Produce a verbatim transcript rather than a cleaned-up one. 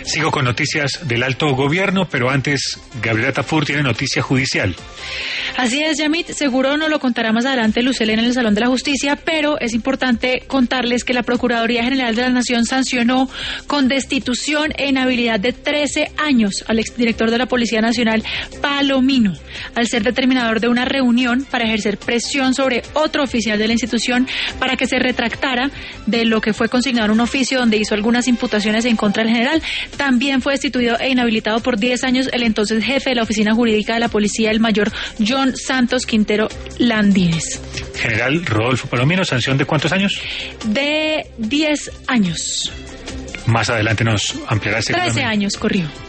Sigo con noticias del alto gobierno, pero antes, Gabriela Tafur tiene noticia judicial. Así es, Yamit, seguro nos lo contará más adelante Lucel en el Salón de la Justicia, pero es importante contarles que la Procuraduría General de la Nación sancionó con destitución e inhabilidad de trece años al exdirector de la Policía Nacional, Palomino, al ser determinador de una reunión para ejercer presión sobre otro oficial de la institución para que se retractara de lo que fue consignado en un oficio donde hizo algunas imputaciones en contra del general. También fue destituido e inhabilitado por diez años el entonces jefe de la Oficina Jurídica de la Policía, el mayor John Santos Quintero Landines. General Rodolfo Palomino, ¿sanción de cuántos años? De diez años. Más adelante nos ampliará. trece años corrió.